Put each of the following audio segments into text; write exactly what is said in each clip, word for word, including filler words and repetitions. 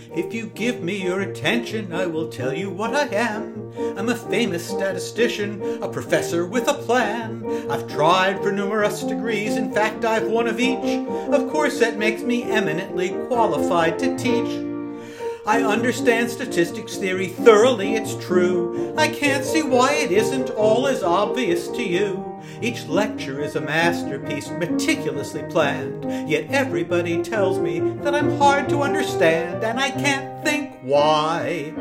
If you give me your attention, I will tell you what I am. I'm a famous statistician, a professor with a plan. I've tried for numerous degrees, in fact I've one of each. Of course that makes me eminently qualified to teach. I understand statistics theory thoroughly, it's true. I can't see why it isn't all as obvious to you. Each lecture is a masterpiece, meticulously planned. Yet everybody tells me that I'm hard to understand, and I can't think why.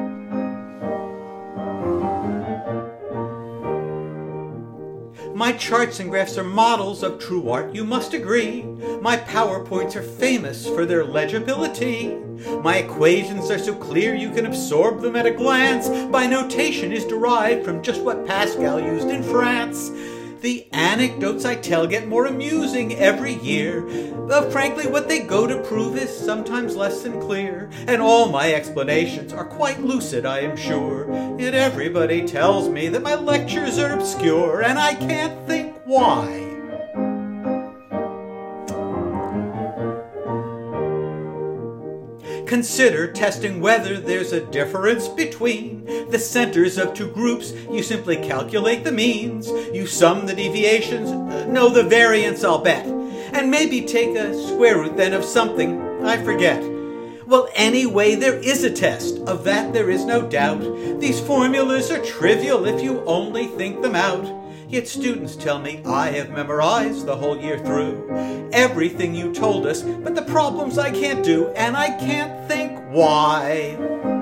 My charts and graphs are models of true art, you must agree. My PowerPoints are famous for their legibility. My equations are so clear you can absorb them at a glance. My notation is derived from just what Pascal used in France. The anecdotes I tell get more amusing every year, though frankly what they go to prove is sometimes less than clear. And all my explanations are quite lucid, I am sure. Yet everybody tells me that my lectures are obscure, and I can't think why. Consider testing whether there's a difference between the centers of two groups. You simply calculate the means. You sum the deviations. Uh, no, the variance, I'll bet. And maybe take a square root then of something I forget. Well, anyway, there is a test. Of that there is no doubt. These formulas are trivial if you only think them out. Yet students tell me I have memorized the whole year through everything you told us, but the problems I can't do, and I can't think why.